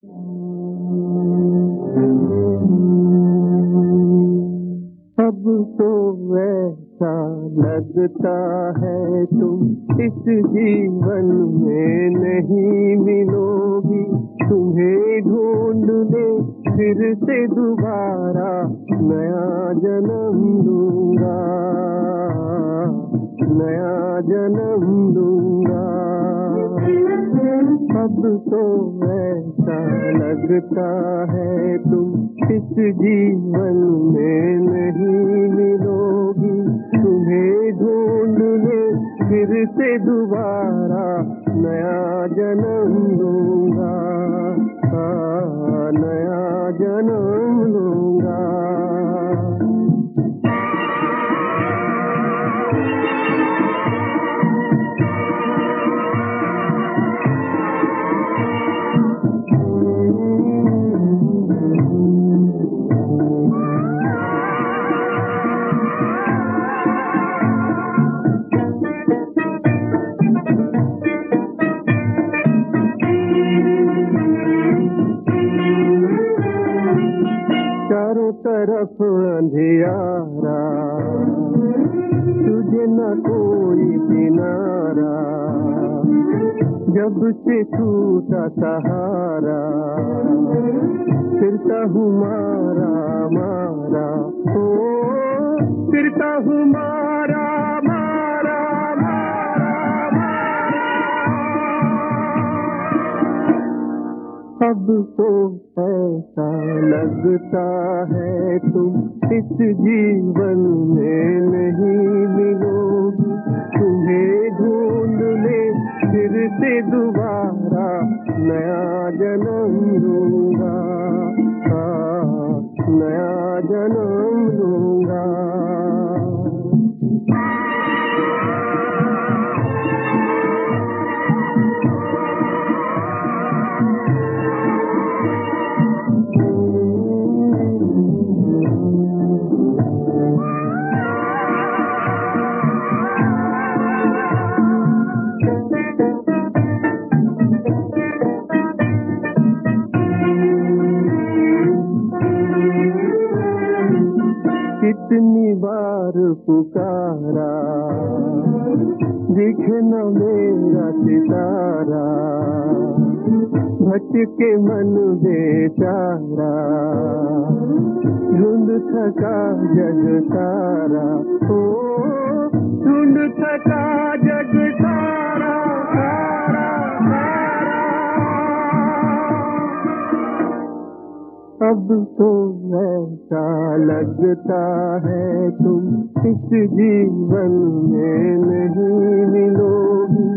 अब तो ऐसा लगता है तुम इस जीवन में नहीं मिलोगी। तुम्हें ढूंढने फिर से दोबारा नया जन्म दूंगा, नया जन्म दूंगा। अब तो ऐसा लगता है तुम इस जीवन में नहीं मिलोगी। तुम्हें ढूंढने फिर से दोबारा नया जन्म दूंगा, नया जन्म दूंगा। चारों तरफ अंधियारा, तुझे न कोई किनारा। जब से छूटा सहारा, फिरता हूँ मारा मारा, ओ फिरता हूँ मारा मारा मारा मारा। अब तो ऐसा लगता है तुम इस जीवन में नहीं मिलोगी। तुम्हें ढूंढने फिर से दोबारा नया जन्म दूंगा, नया जन्म दूंगा। कितनी बार पुकारा, दिखे न मेरा सितारा। भटके मन बेचारा, ढूंढ थका जग सारा, ओ ढूंढ थका जग सारा सारा सारा। अब तो ऐसा लगता है तुम इस जीवन में नहीं मिलोगी।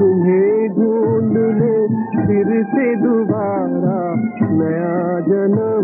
तुम्हें ढूंढने फिर से दोबारा नया जन्म